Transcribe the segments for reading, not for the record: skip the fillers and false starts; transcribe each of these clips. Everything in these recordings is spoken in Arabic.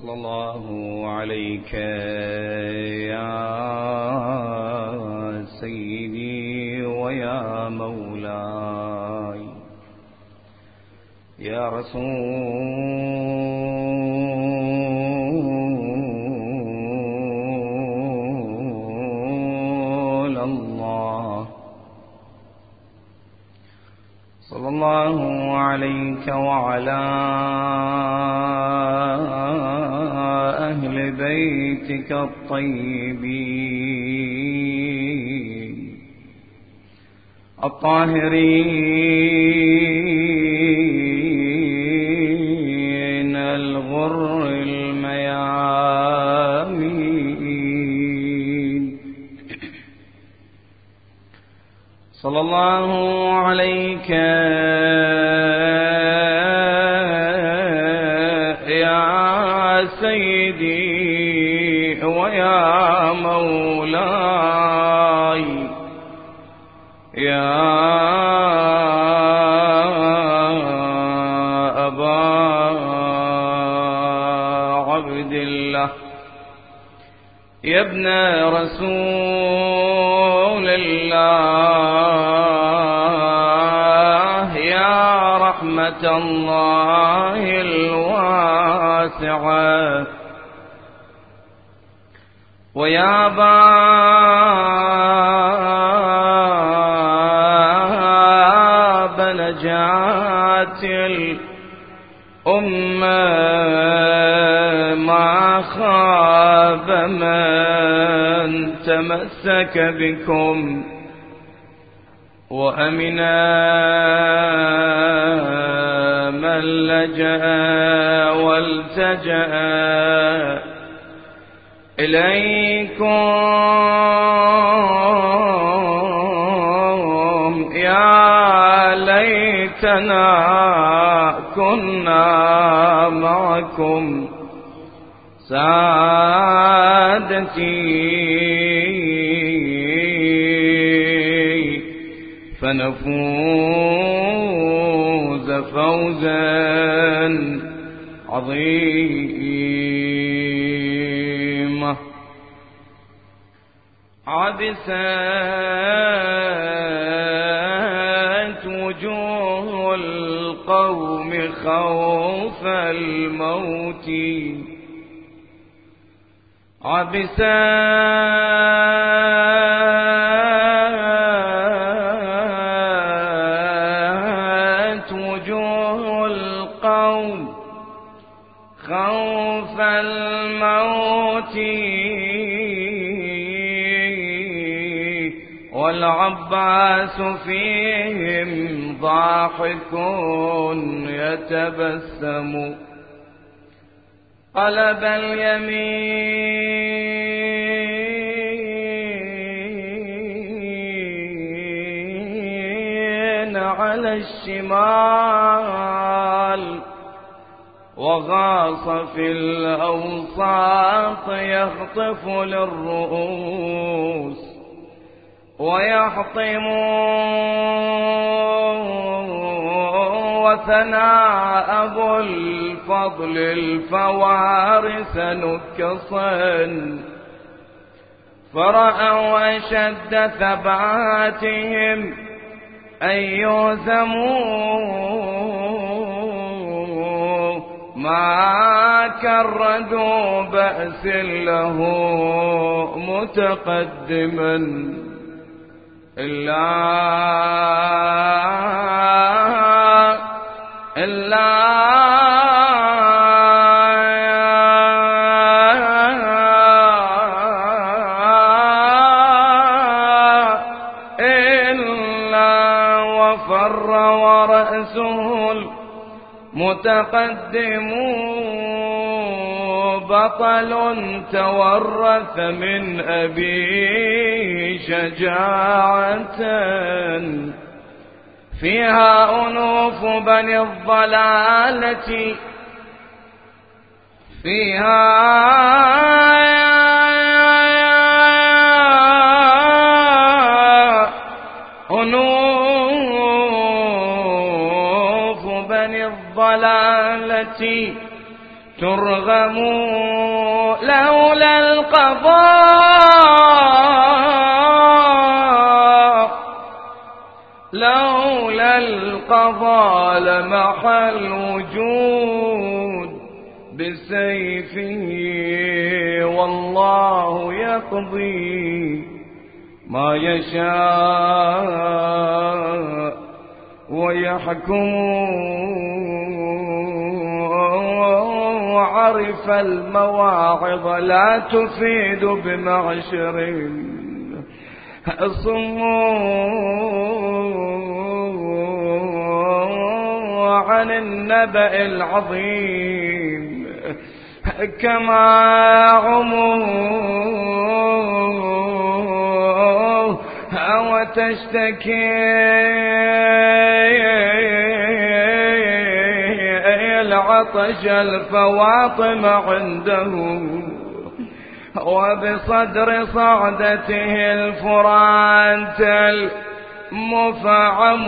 صلى الله عليك يا سيدي ويا مولاي يا رسول الله، صلى الله عليك وعلى أهل بيتك الطيبين الطاهرين الغر الميامين، صلى الله عليك يا سيدي ويا مولاي يا أبا عبد الله، يا ابن رسول الله، يا رحمة الله الواسعة، ويا باب نجاة الأمة، ما خاب من تمسك بكم وأمنا من لجأ والتجأ إليكم يا ليتنا كنا معكم سادتي فنفوز فوزا عظيما. عبست وجوه القوم خوف الموت، عبست وجوه القوم خوف الموت، والعباس فيهم ضاحك يتبسم، قلب اليمين على الشمال، وغاص في الأوساط يخطف للرؤوس ويحطم، وثنى أبو الفضل الفوارس نكصا، فرأوا أشد ثباتهم أن يهزموا، ما كردوا بأس له متقدما إلا وفر ورأسه المتقدم بطل تورث من أبيه شجاعة، فيها أنوف بني الضلالة، فيها أنوف بني الضلالة ترغم لولا القضاء، لولا القضاء لمحى الوجود بسيفه، والله يقضي ما يشاء ويحكم. وعرف المواعظ لا تفيد بمعشر صم عن النبأ العظيم كما عموا وتشتكي العطش الفواطم عنده، وبصدر صعدته الفرات المفعم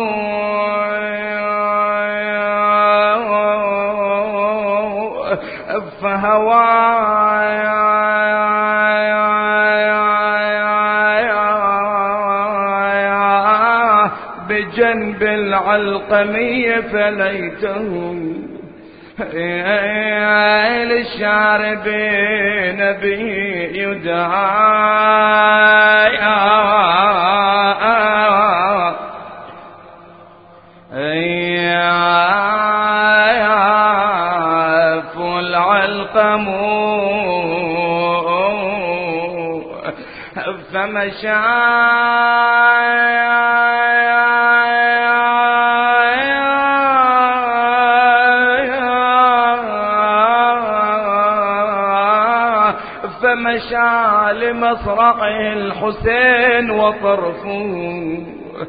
فهوى بجنب العلقمي فليته للشاربين به يدعى فالعلقم فمشى فمشى لمصرعه الحسين وطرفه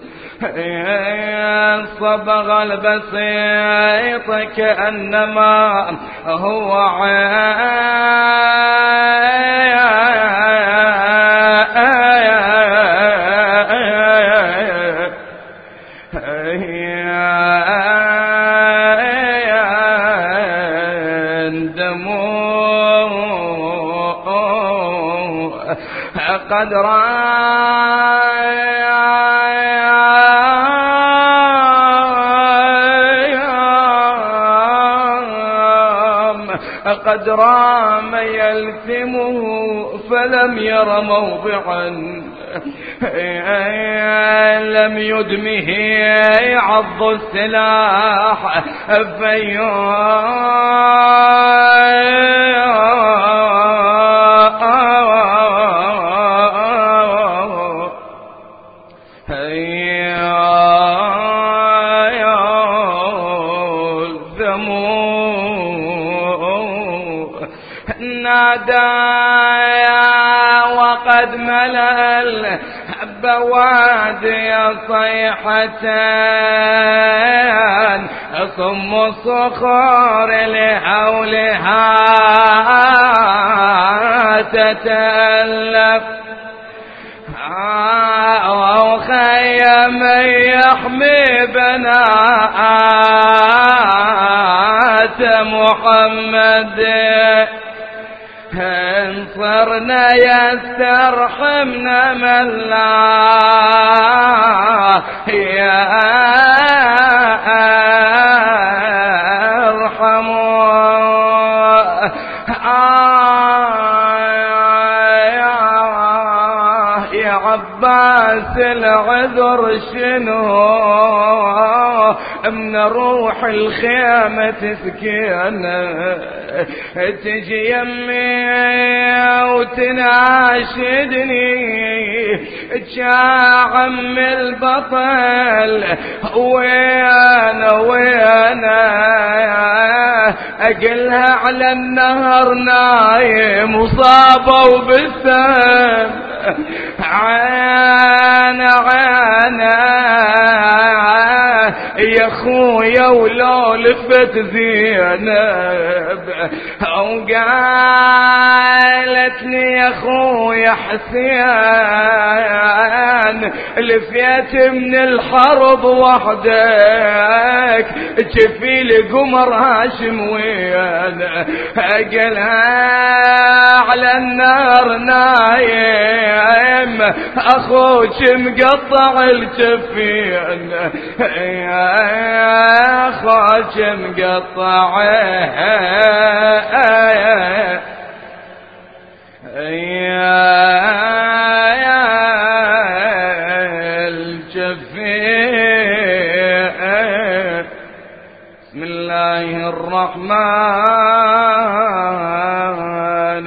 صبغ البسيط كأنما هو قد رام يلثمه فلم ير موضعا لم يدمه عض السلاح وقد ملأ البوادي صيحتان ثم الصخور لحولها تتألف وخيم يحمي بنات محمد انصرنا يسترحمنا من لا يرحم يا عباس العذر شنو من روح الخيمة تسكينا تجي يمي وتناشدني عم البطل وينا اقلها على النهر نايم وصابه بالسم يا خويا ولو لفت زينب او قالتني يا خويا حسين لفيت من الحرب وحدك جفيل قمر هاشم وين قالها على النار نايم اخوك مقطع الجفين يا اخوك مقطع الجفين. بسم الله الرحمن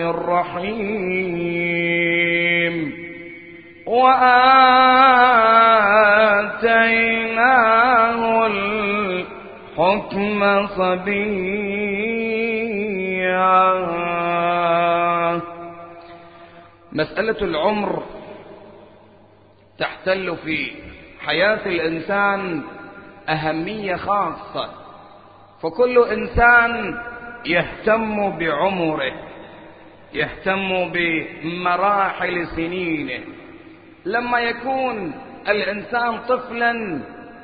الرحيم. وآتيناه الحكم صبيا. مسألة العمر تحتل في حياة الإنسان أهمية خاصة، فكل إنسان يهتم بعمره، يهتم بمراحل سنينه. لما يكون الإنسان طفلا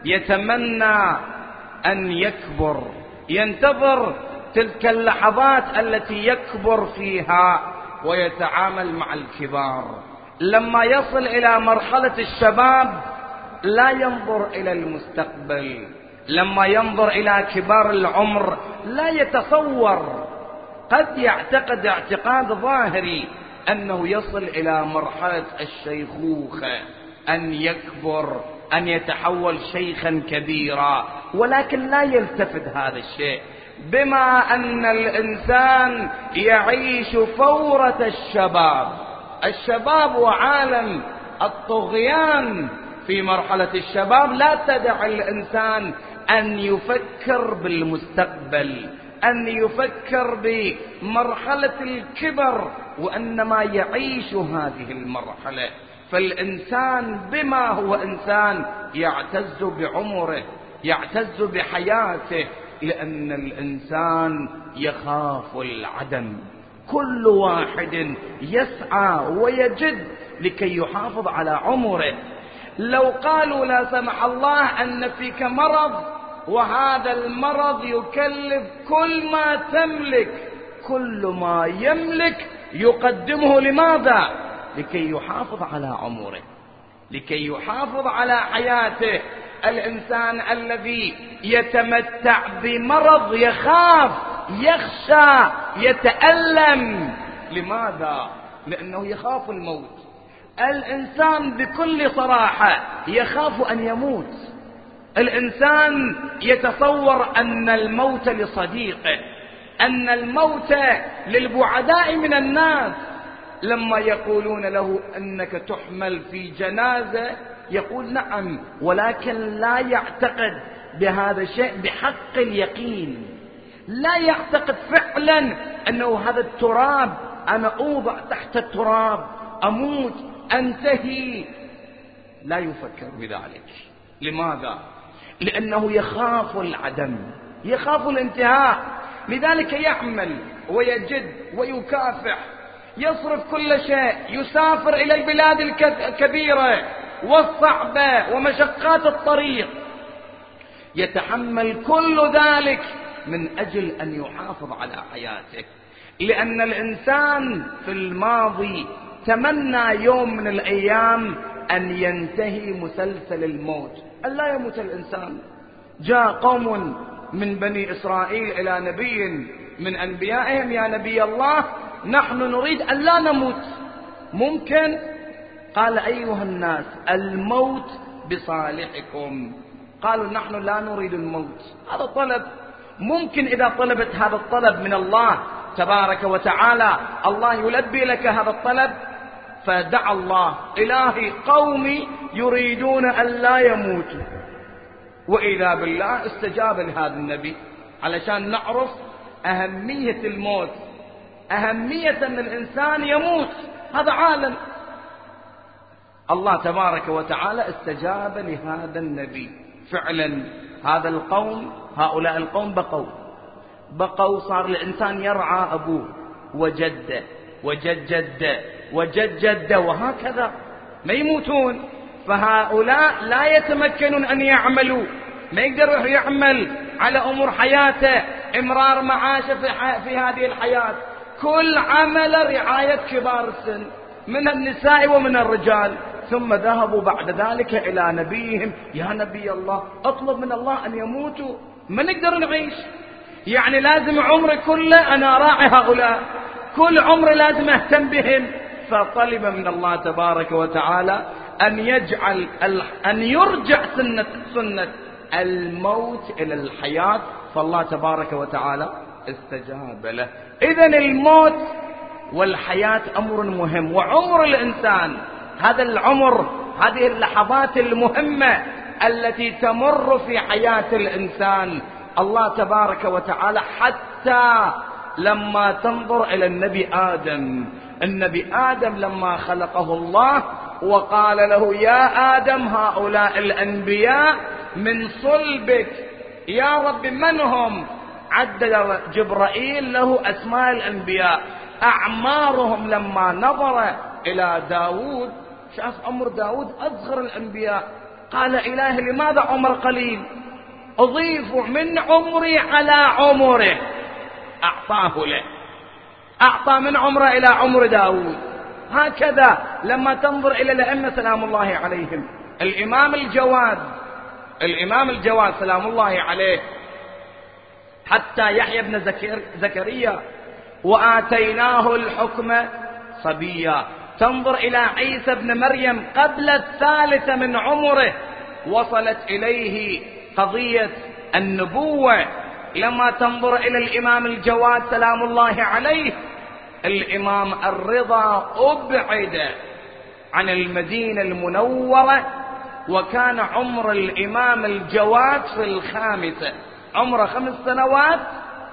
يتمنى أن يكبر، ينتظر تلك اللحظات التي يكبر فيها ويتعامل مع الكبار. لما يصل إلى مرحلة الشباب لا ينظر إلى المستقبل، لما ينظر إلى كبار العمر لا يتصور، قد يعتقد اعتقاد ظاهري أنه يصل إلى مرحلة الشيخوخة، أن يكبر، أن يتحول شيخا كبيرا، ولكن لا يلتفت هذا الشيء، بما أن الإنسان يعيش فورة الشباب. الشباب وعالم الطغيان في مرحلة الشباب لا تدع الإنسان أن يفكر بالمستقبل، أن يفكر بمرحلة الكبر، وإنما يعيش هذه المرحلة. فالإنسان بما هو إنسان يعتز بعمره، يعتز بحياته، لأن الإنسان يخاف العدم. كل واحد يسعى ويجد لكي يحافظ على عمره. لو قالوا لا سمح الله أن فيك مرض، وهذا المرض يكلف كل ما تملك، كل ما يملك يقدمه، لماذا؟ لكي يحافظ على عمره، لكي يحافظ على حياته. الإنسان الذي يتمتع بمرض يخاف، يخشى، يتألم. لماذا؟ لأنه يخاف الموت. الإنسان بكل صراحة يخاف أن يموت. الإنسان يتصور أن الموت لصديقه، أن الموت للبعداء من الناس. لما يقولون له أنك تحمل في جنازة يقول نعم، ولكن لا يعتقد بهذا الشيء بحق اليقين، لا يعتقد فعلا أنه هذا التراب أنا أوضع تحت التراب، أموت، أنتهي. لا يفكر بذلك. لماذا؟ لأنه يخاف العدم، يخاف الانتهاء. لذلك يعمل ويجد ويكافح، يصرف كل شيء، يسافر إلى البلاد الكبيرة والصعبة ومشقات الطريق، يتحمل كل ذلك من أجل أن يحافظ على حياته. لأن الإنسان في الماضي تمنى يوم من الأيام أن ينتهي مسلسل الموت، أن لا يموت الإنسان. جاء قوم من بني إسرائيل إلى نبي من أنبيائهم: يا نبي الله، نحن نريد أن لا نموت، ممكن؟ قال: أيها الناس، الموت بصالحكم. قالوا: نحن لا نريد الموت. هذا طلب، ممكن إذا طلبت هذا الطلب من الله تبارك وتعالى الله يلبي لك هذا الطلب. فدعا الله: إلهي قومي يريدون أن لا يموتوا. وإذا بالله استجاب لهذا النبي، علشان نعرف أهمية الموت، أهمية أن الإنسان يموت. هذا عالم، الله تبارك وتعالى استجاب لهذا النبي. فعلا هذا القوم، هؤلاء القوم بقوا صار الإنسان يرعى أبوه وجده وجد جده وجد جده وهكذا ما يموتون. فهؤلاء لا يتمكنون أن يعملوا، ما يقدر يعمل على أمور حياته، إمرار معاشه في هذه الحياة. كل عمل رعاية كبار السن من النساء ومن الرجال. ثم ذهبوا بعد ذلك إلى نبيهم: يا نبي الله، أطلب من الله أن يموتوا، ما نقدر نعيش، يعني لازم عمري كله أنا راعي هؤلاء، كل عمري لازم أهتم بهم. فطلب من الله تبارك وتعالى أن يرجع سنة الموت إلى الحياة. فالله تبارك وتعالى استجاب له. إذن الموت والحياة أمر مهم، وعمر الإنسان هذا العمر، هذه اللحظات المهمة التي تمر في حياة الإنسان، الله تبارك وتعالى حتى لما تنظر إلى النبي آدم لما خلقه الله وقال له: يا آدم، هؤلاء الأنبياء من صلبك. يا رب من هم؟ عدد جبرائيل له أسماء الأنبياء، أعمارهم. لما نظر إلى داود شاف عمر داود أصغر الأنبياء، قال: إلهي لماذا عمر قليل؟ أضيف من عمري على عمره. أعطاه له، أعطى من عمره إلى عمر داود. هكذا لما تنظر إلى الأئمة سلام الله عليهم، الإمام الجواد سلام الله عليه، حتى يحيى بن زكريا وآتيناه الحكم صبيا. تنظر إلى عيسى بن مريم قبل 3 من عمره وصلت إليه قضية النبوة. لما تنظر إلى الإمام الجواد سلام الله عليه، الإمام الرضا أبعد عن المدينة المنورة، وكان عمر الإمام الجواد في 5، عمره 5 سنوات.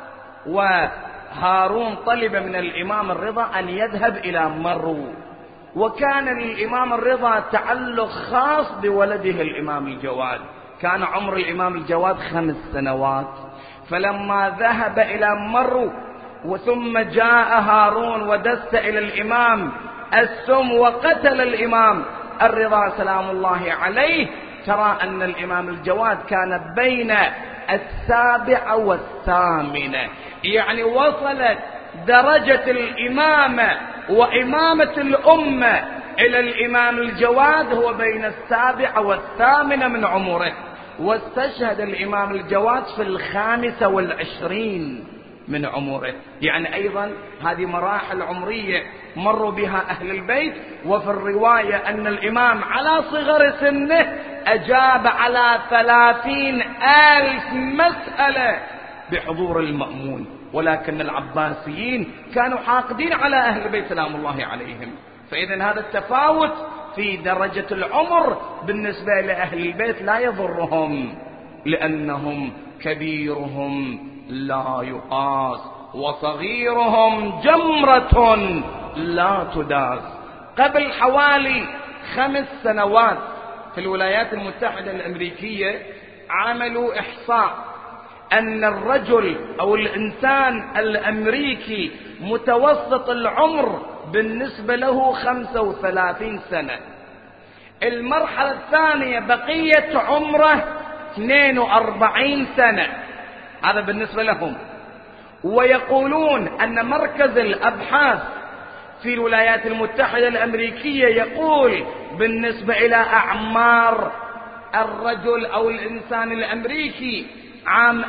وهارون طلب من الإمام الرضا أن يذهب إلى مرو، وكان للإمام الرضا تعلق خاص بولده الإمام الجواد، كان عمر الإمام الجواد 5 سنوات. فلما ذهب إلى مرو وثم جاء هارون ودس إلى الإمام السم وقتل الإمام الرضا سلام الله عليه، ترى أن الإمام الجواد كان بين 7 و8، يعني وصلت درجة الإمامة وإمامة الأمة إلى الإمام الجواد هو بين 7 و8 من عمره. واستشهد الإمام الجواد في 25 من عمره. يعني أيضا هذه مراحل عمرية مروا بها أهل البيت. وفي الرواية أن الإمام على صغر سنه أجاب على 30,000 مسألة بحضور المأمون، ولكن العباسيين كانوا حاقدين على أهل البيت سلام الله عليهم. فإذا هذا التفاوت في درجة العمر بالنسبة لأهل البيت لا يضرهم، لأنهم كبيرهم لا يقاس وصغيرهم جمرة لا تداس. قبل حوالي 5 سنوات في الولايات المتحدة الأمريكية عملوا إحصاء أن الرجل أو الإنسان الأمريكي متوسط العمر بالنسبة له 35 سنة. المرحلة الثانية بقية عمره 42 سنة، هذا بالنسبة لهم. ويقولون أن مركز الأبحاث في الولايات المتحدة الأمريكية يقول بالنسبة إلى أعمار الرجل أو الإنسان الأمريكي عام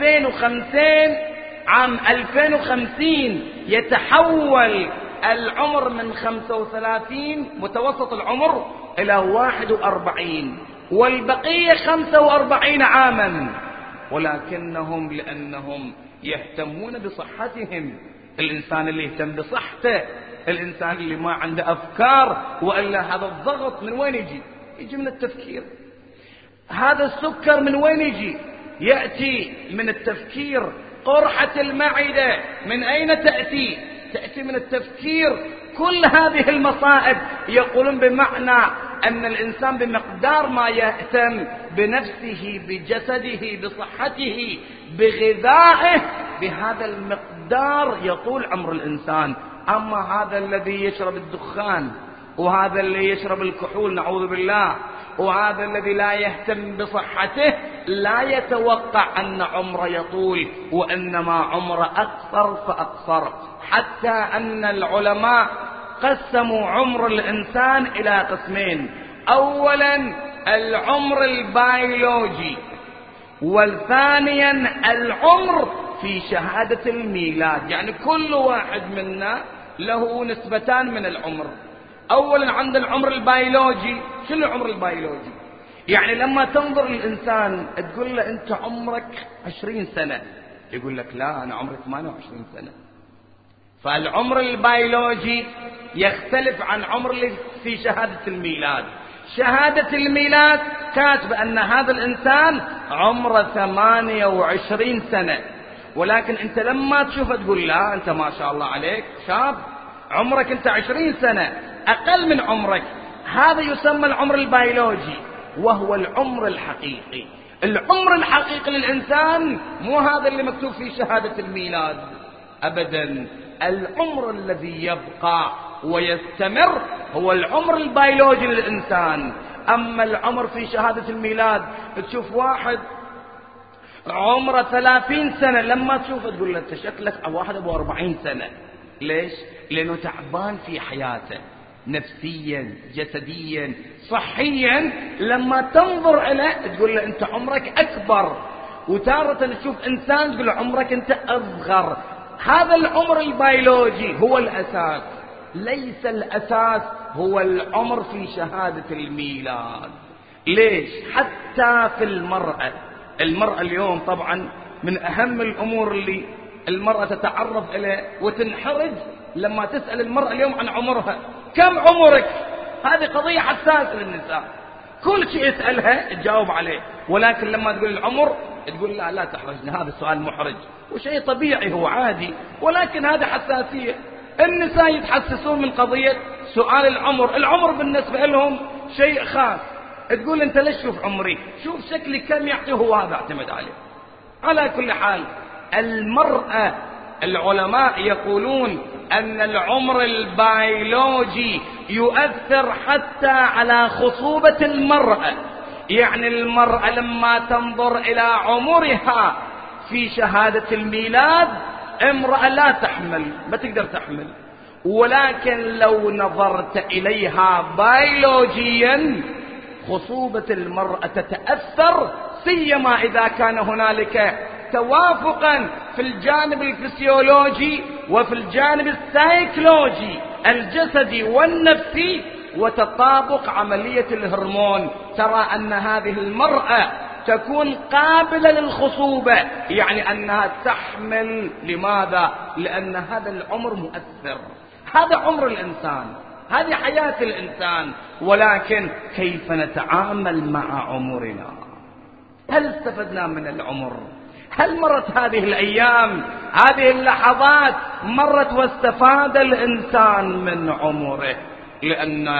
2050 يتحول العمر من 35 متوسط العمر إلى 41، والبقية 45 عاما. ولكنهم لأنهم يهتمون بصحتهم، الإنسان اللي يهتم بصحته، الإنسان اللي ما عنده أفكار، وإلا هذا الضغط من وين يجي من التفكير. هذا السكر من وين يأتي من التفكير. قرحة المعدة من أين تأتي من التفكير. كل هذه المصائب يقولون بمعنى أن الإنسان بمقدار ما يهتم بنفسه بجسده بصحته بغذائه بهذا المقدار يطول عمر الإنسان. أما هذا الذي يشرب الدخان وهذا اللي يشرب الكحول نعوذ بالله وهذا الذي لا يهتم بصحته لا يتوقع أن عمره يطول، وإنما عمره أقصر فأقصر، حتى أن العلماء قسموا عمر الإنسان إلى قسمين: أولا العمر البيولوجي، والثانيا العمر في شهادة الميلاد. يعني كل واحد منا له نسبتان من العمر. أولا عند العمر البيولوجي. شنو العمر البيولوجي؟ يعني لما تنظر الإنسان تقول له أنت عمرك 20 سنة، يقول لك لا أنا عمري 28 سنة. فالعمر البيولوجي يختلف عن عمر في شهادة الميلاد. شهادة الميلاد كاتب أن هذا الإنسان عمره 28 سنة، ولكن أنت لما تشوفه تقول لا أنت ما شاء الله عليك شاب، عمرك أنت 20 سنة أقل من عمرك. هذا يسمى العمر البيولوجي، وهو العمر الحقيقي. العمر الحقيقي للإنسان مو هذا اللي مكتوب في شهادة الميلاد أبدا. العمر الذي يبقى ويستمر هو العمر البيولوجي للإنسان. أما العمر في شهادة الميلاد تشوف واحد عمره 30 سنة لما تشوفه تقول له أنت شكلك واحد أبو 40 سنة. ليش؟ لأنه تعبان في حياته نفسيا جسديا صحيا. لما تنظر إليه تقول له أنت عمرك أكبر، وتارة تشوف إنسان تقول له عمرك أنت أصغر. هذا العمر البيولوجي هو الأساس، ليس الأساس هو العمر في شهادة الميلاد. ليش؟ حتى في المرأة اليوم طبعا من أهم الأمور اللي المرأة تتعرض إليه وتنحرج لما تسأل المرأة اليوم عن عمرها. كم عمرك؟ هذه قضية حساسة للنساء، كل شيء يسألها تجاوب عليه، ولكن لما تقول العمر تقول لا تحرجنا، هذا السؤال محرج وشيء طبيعي هو عادي، ولكن هذا حساسية. النساء يتحسسون من قضية سؤال العمر. العمر بالنسبة لهم شيء خاص. تقول أنت ليش شوف عمري، شوف شكلي كم يعطيه، هو هذا اعتمد عليه. على كل حال المرأة العلماء يقولون أن العمر البيولوجي يؤثر حتى على خصوبة المرأة. يعني المرأة لما تنظر إلى عمرها في شهادة الميلاد امرأة لا تحمل، ما تقدر تحمل، ولكن لو نظرت إليها بيولوجيا خصوبة المرأة تتأثر، سيما إذا كان هنالك توافقا في الجانب الفسيولوجي وفي الجانب السايكولوجي الجسدي والنفسي وتطابق عملية الهرمون. ترى أن هذه المرأة تكون قابلة للخصوبة، يعني أنها تحمل. لماذا؟ لأن هذا العمر مؤثر، هذا عمر الإنسان، هذه حياة الإنسان. ولكن كيف نتعامل مع عمرنا؟ هل استفدنا من العمر؟ هل مرت هذه الأيام، هذه اللحظات مرت واستفاد الإنسان من عمره؟ لأن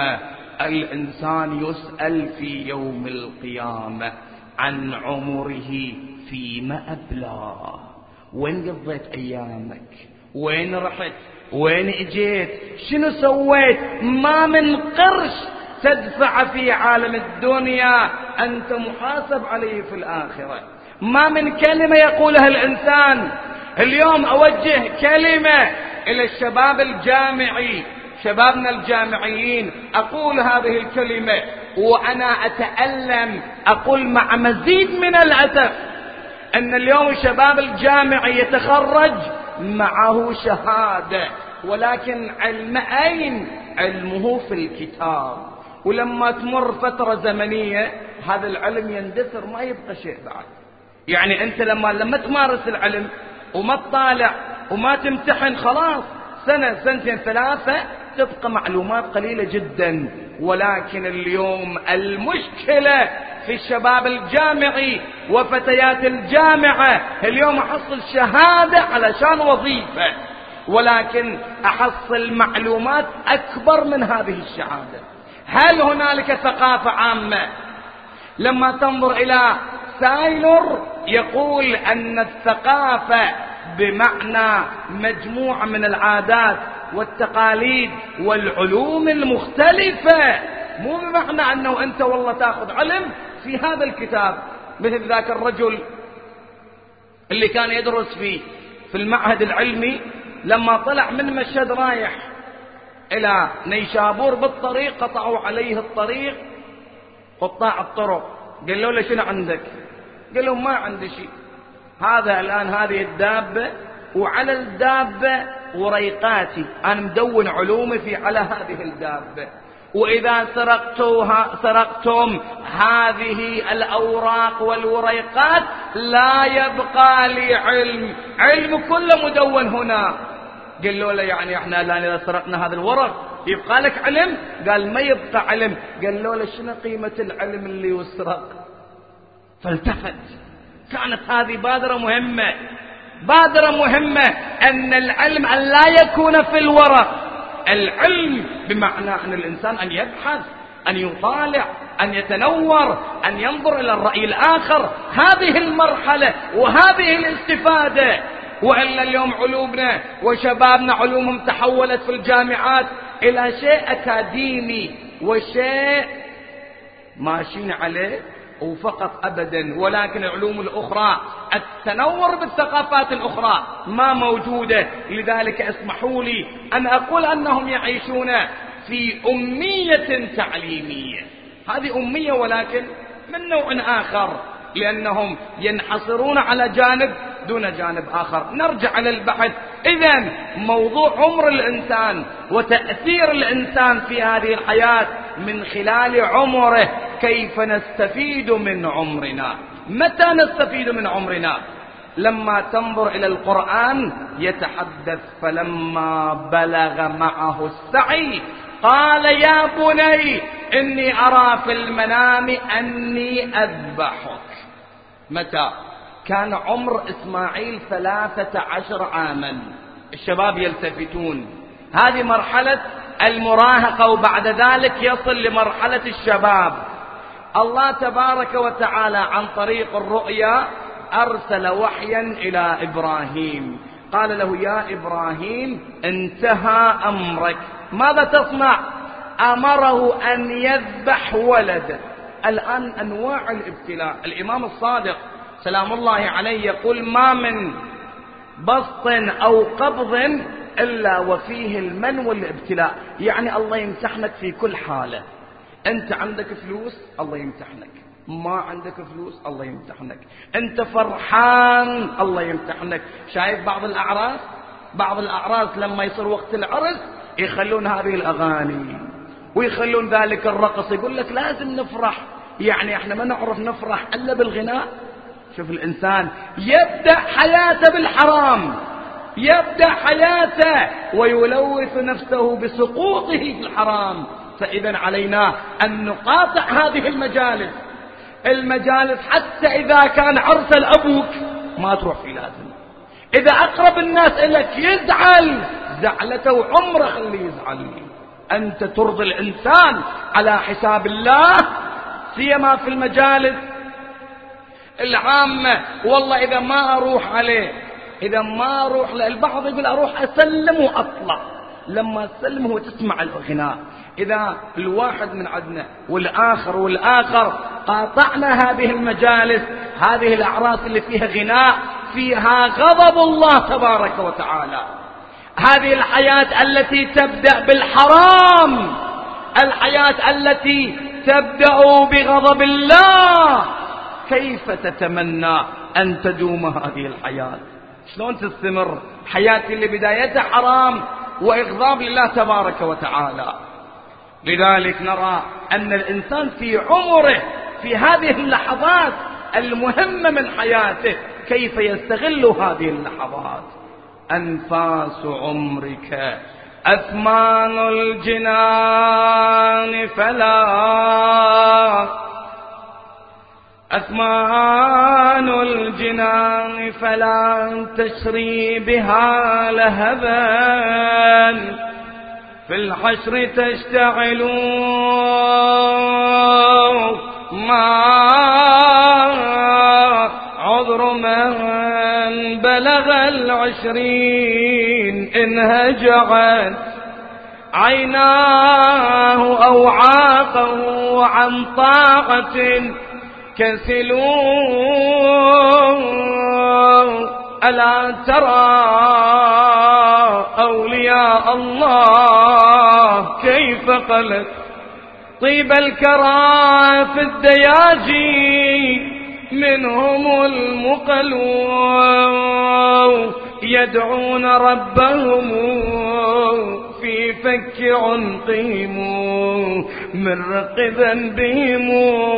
الإنسان يسأل في يوم القيامة عن عمره فيما أبلاه. وين قضيت أيامك؟ وين رحت؟ وين اجيت؟ شنو سويت؟ ما من قرش تدفع في عالم الدنيا أنت محاسب عليه في الآخرة. ما من كلمة يقولها الإنسان. اليوم أوجه كلمة إلى الشباب الجامعي، شبابنا الجامعيين، أقول هذه الكلمة وأنا أتألم، أقول مع مزيد من الأسف أن اليوم الشباب الجامعي يتخرج معه شهادة، ولكن علم أين؟ علمه في الكتاب. ولما تمر فترة زمنية هذا العلم يندثر، ما يبقى شيء بعد. يعني أنت لما تمارس العلم وما تطالع وما تمتحن، خلاص سنة سنتين ثلاثة تبقى معلومات قليلة جدا. ولكن اليوم المشكلة في الشباب الجامعي وفتيات الجامعة، اليوم أحصل شهادة علشان وظيفة، ولكن أحصل معلومات أكبر من هذه الشهادة. هل هنالك ثقافة عامة؟ لما تنظر إلى سايلور يقول أن الثقافة بمعنى مجموعة من العادات والتقاليد والعلوم المختلفة، مو بمعنى أنه أنت والله تأخذ علم في هذا الكتاب. مثل ذاك الرجل اللي كان يدرس في المعهد العلمي، لما طلع من مشهد رايح إلى نيشابور بالطريق قطعوا عليه الطريق قطاع الطرق، قالوا له شنو عندك؟ قال لهم ما عندي شيء، هذا الآن هذه الدابة وعلى الدابة وريقاتي، أنا مدون علومي في على هذه الدابة، وإذا سرقتم هذه الأوراق والوريقات لا يبقى لي علم كله مدون هنا. قالوا له يعني احنا الآن إذا سرقنا هذا الورق يبقى لك علم؟ قال ما يبقى علم. قالوا له شنو قيمة العلم اللي يسرق؟ فالتفت. كانت هذه بادرة مهمة أن العلم أن لا يكون في الورق. العلم بمعنى أن الإنسان أن يبحث، أن يطالع، أن يتنور، أن ينظر إلى الرأي الآخر. هذه المرحلة وهذه الاستفادة. وإلا اليوم علومنا وشبابنا علومهم تحولت في الجامعات إلى شيء أكاديمي وشيء ماشيين عليه وفقط أبدا، ولكن العلوم الأخرى التنور بالثقافات الأخرى ما موجودة. لذلك اسمحوا لي أن أقول أنهم يعيشون في أمية تعليمية. هذه أمية ولكن من نوع آخر، لأنهم ينحصرون على جانب دون جانب آخر. نرجع على البحث. إذن موضوع عمر الإنسان وتأثير الإنسان في هذه الحياة من خلال عمره. كيف نستفيد من عمرنا؟ متى نستفيد من عمرنا؟ لما تنظر إلى القرآن يتحدث فلما بلغ معه السعي قال يا بني إني أرى في المنام أني أذبحك. متى؟ كان عمر إسماعيل 13 عاما. الشباب يلتفتون، هذه مرحلة المراهقة، وبعد ذلك يصل لمرحلة الشباب. الله تبارك وتعالى عن طريق الرؤيا أرسل وحيا إلى إبراهيم، قال له يا إبراهيم انتهى أمرك، ماذا تصنع؟ أمره أن يذبح ولده. الآن أنواع الابتلاء. الإمام الصادق سلام الله عليه يقول ما من بسط أو قبض إلا وفيه المن والابتلاء. يعني الله يمتحنك في كل حالة. أنت عندك فلوس الله يمتحنك، ما عندك فلوس الله يمتحنك، أنت فرحان الله يمتحنك. شايف بعض الأعراس لما يصير وقت العرس يخلون هذه الأغاني ويخلون ذلك الرقص، يقول لك لازم نفرح. يعني احنا ما نعرف نفرح إلا بالغناء. شوف الإنسان يبدأ حياته بالحرام، يبدأ حياته ويلوث نفسه بسقوطه في الحرام. فإذا علينا أن نقاطع هذه المجالس حتى إذا كان عرس الأبوك ما تروح فيه لازم. إذا أقرب الناس إليك يزعل زعلته وعمره خليه يزعل. أنت ترضي الإنسان على حساب الله، سيما في المجالس العامة. والله إذا ما أروح عليه، إذا ما أروح البعض يقول أروح أسلم وأطلع. لما تسلم هو تسمع الغناء. إذا الواحد من عندنا والآخر قاطعنا هذه المجالس، هذه الأعراس اللي فيها غناء فيها غضب الله تبارك وتعالى. هذه الحياة التي تبدأ بالحرام، الحياة التي تبدأ بغضب الله، كيف تتمنى أن تدوم هذه الحياة؟ شلون تستمر حياتي اللي بدايتها حرام وإغضاب لله تبارك وتعالى؟ لذلك نرى أن الإنسان في عمره في هذه اللحظات المهمة من حياته كيف يستغل هذه اللحظات. أنفاس عمرك أثمان الجنان فلا تشري بها لهبا في الحشر تشتعل ما عذر من بلغ 20 إن هجعت عيناه أو عاقه عن طاعة كسلوا. ألا ترى أولياء الله كيف قلت طيب الكرى في الدياجي منهم المقلون يدعون ربهم في فك عنقهم من رق ذنبهم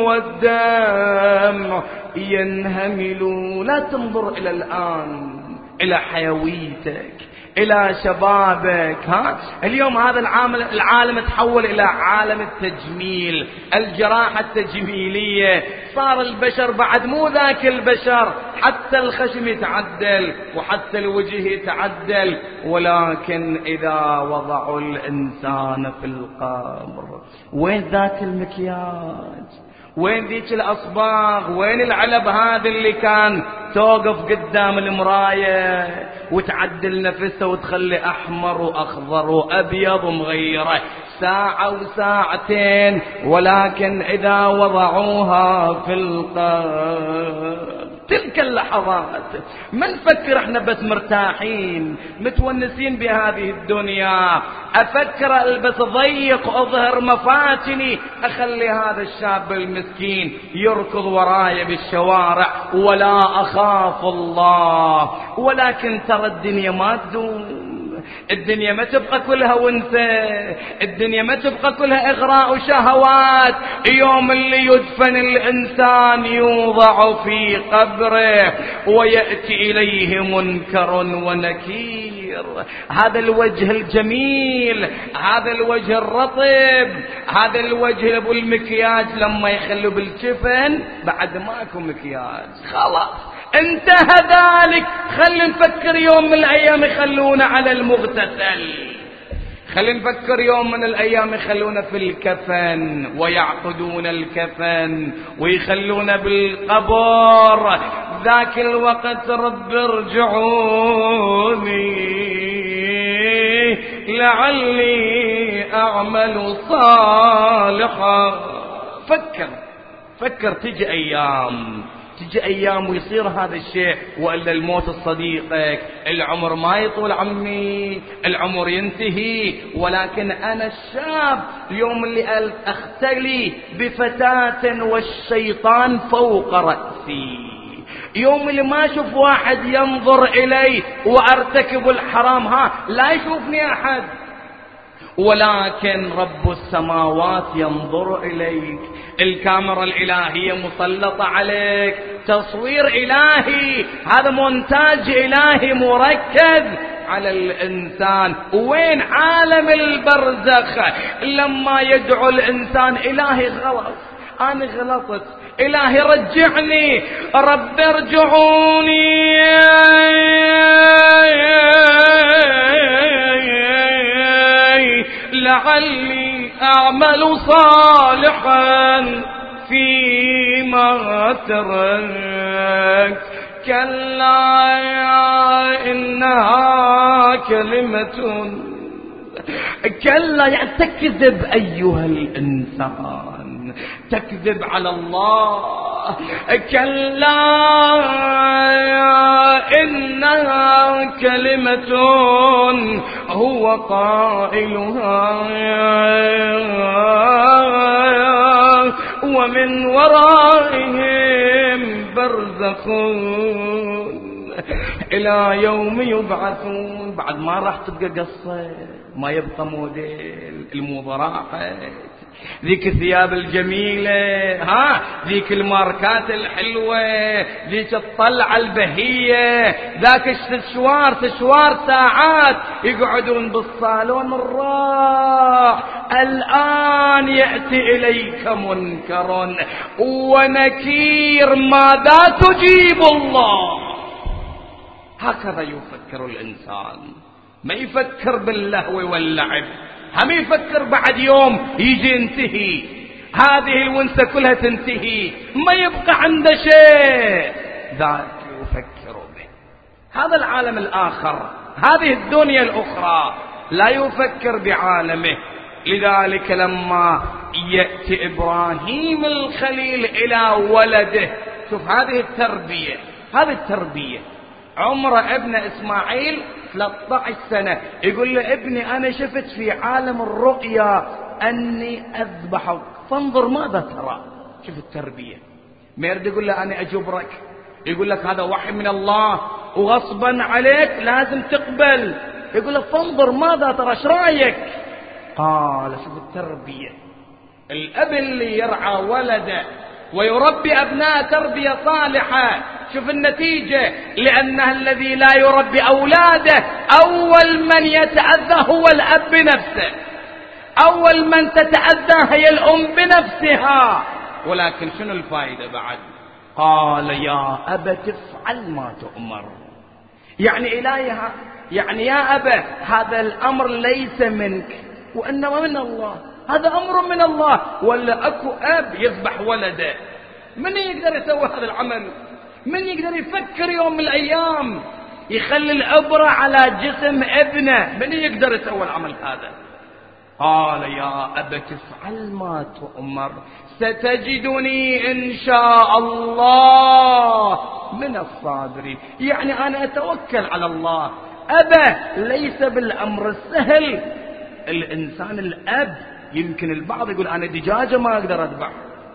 والدمع ينهمل. لا تنظر إلى الآن إلى حيويتك إلى شبابك. اليوم هذا العالم تحول إلى عالم التجميل، الجراحة التجميلية. صار البشر بعد مو ذاك البشر، حتى الخشم يتعدل وحتى الوجه يتعدل. ولكن إذا وضعوا الإنسان في القبر وين ذاك المكياج؟ وين ذيك الأصباغ؟ وين العلب هذا اللي كان توقف قدام المراية وتعدل نفسه وتخلي أحمر وأخضر وأبيض ومغيرة ساعة وساعتين؟ ولكن إذا وضعوها في القبر تلك اللحظات ما نفكر احنا بس مرتاحين متونسين بهذه الدنيا. افكر البس ضيق اظهر مفاتني، اخلي هذا الشاب المسكين يركض وراي بالشوارع ولا اخاف الله. ولكن ترى الدنيا ما تدوم، الدنيا ما تبقى كلها ونسة، الدنيا ما تبقى كلها إغراء وشهوات. يوم اللي يدفن الإنسان يوضع في قبره ويأتي إليه منكر ونكير. هذا الوجه الجميل، هذا الوجه الرطب، هذا الوجه أبو المكياج لما يخلوا بالجفن بعد ماكو مكياج خلاص انتهى ذلك. خلينا نفكر يوم من الأيام يخلونا على المغتسل، خلينا نفكر يوم من الأيام يخلونا في الكفن ويعقدون الكفن ويخلونا بالقبر. ذاك الوقت رب ارجعوني لعلي أعمل صالحا. فكر تجي أيام ويصير هذا الشيء. وإلا الموت صديقك، العمر ما يطول عمي، العمر ينتهي. ولكن أنا الشاب يوم اللي أختلي بفتاة والشيطان فوق رأسي، يوم اللي ما أشوف واحد ينظر إلي وأرتكب الحرام لا يشوفني أحد، ولكن رب السماوات ينظر إليك، الكاميرا الإلهية مسلطة عليك، تصوير إلهي، هذا مونتاج إلهي مركز على الإنسان. وين عالم البرزخ لما يدعو الإنسان إلهي غلط، أنا غلطت، إلهي رجعني، رب ارجعوني لعلي أعمل صالحا فيما تركت. كلا إنها كلمة، كلا يعني تكذب أيها الإنسان، تكذب على الله. كلا إنها كلمة هو قائلها ومن ورائهم برزخ إلى يوم يبعثون. بعد ما راح تبقى قصة، ما يبقى موديل، الموضراء، ذيك الثياب الجميلة، ذيك الماركات الحلوة، ذيك الطلعة البهية، ذاك تشوار ساعات يقعدون بالصالون الراح. الآن يأتي إليك منكر ونكير، ماذا تجيب الله؟ هكذا يفكر الإنسان، ما يفكر باللهو واللعب، هم يفكر بعد يوم يجي ينتهي. هذه الونسة كلها تنتهي، ما يبقى عنده شيء، ذاك يفكر به. هذا العالم الآخر، هذه الدنيا الأخرى، لا يفكر بعالمه. لذلك لما يأتي إبراهيم الخليل إلى ولده، شوف هذه التربية، هذه التربية. عمر ابن إسماعيل 13 سنة، يقول له ابني أنا شفت في عالم الرؤيا أني أذبحك فانظر ماذا ترى. شوف التربية. ما يرد يقول له أنا أجبرك، يقول لك هذا وحي من الله وغصبا عليك لازم تقبل. يقول له فانظر ماذا ترى، ايش رايك؟ قال شوف التربية. الأب اللي يرعى ولده ويربي أبناء تربية صالحة، شوف النتيجة. لأنه الذي لا يربي أولاده أول من يتأذى هو الأب بنفسه، أول من تتأذى هي الأم بنفسها. ولكن شنو الفائدة بعد؟ قال يا أبت افعل ما تؤمر. يعني إلهي، يعني يا أبا هذا الأمر ليس منك وإنما من الله، هذا أمر من الله. ولا أكو أب يذبح ولده؟ من يقدر يسوي هذا العمل؟ من يقدر يفكر يوم من الأيام يخلي العبرة على جسم ابنه؟ من يقدر يسوي العمل هذا؟ قال يا أبت افعل ما تؤمر ستجدني إن شاء الله من الصابرين. يعني أنا أتوكل على الله. أبا ليس بالأمر السهل. الإنسان الأب يمكن البعض يقول أنا دجاجة ما أقدر أذبح.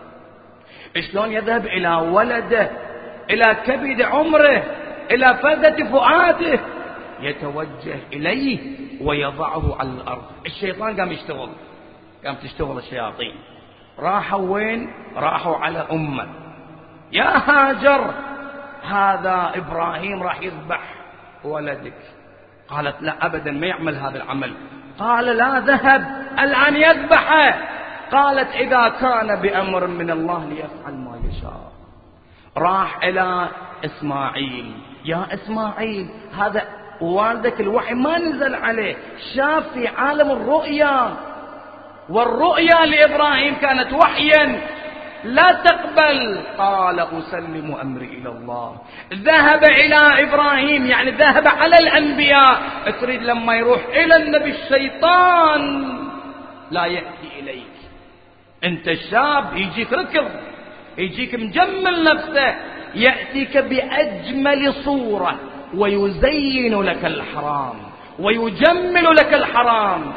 شلون يذهب إلى ولده، إلى كبد عمره، إلى فردة فؤاده، يتوجه إليه ويضعه على الأرض. الشيطان قام يشتغل، قام تشتغل الشياطين. راحوا وين؟ راحوا على أمه. يا هاجر هذا إبراهيم راح يذبح ولدك. قالت لا أبدا ما يعمل هذا العمل. قال لا ذهب الآن يذبحه. قالت إذا كان بأمر من الله ليفعل ما يشاء. راح إلى إسماعيل. يا إسماعيل هذا والدك الوحي ما نزل عليه، شاف في عالم الرؤيا، والرؤيا لإبراهيم كانت وحيا لا تقبل. قال أسلم أمري إلى الله. ذهب إلى إبراهيم، يعني ذهب على الأنبياء. تريد لما يروح إلى النبي الشيطان لا يأتي إليك. أنت الشاب يجيك ركض، يجيك مجمل نفسه، يأتيك بأجمل صورة ويزين لك الحرام ويجمل لك الحرام.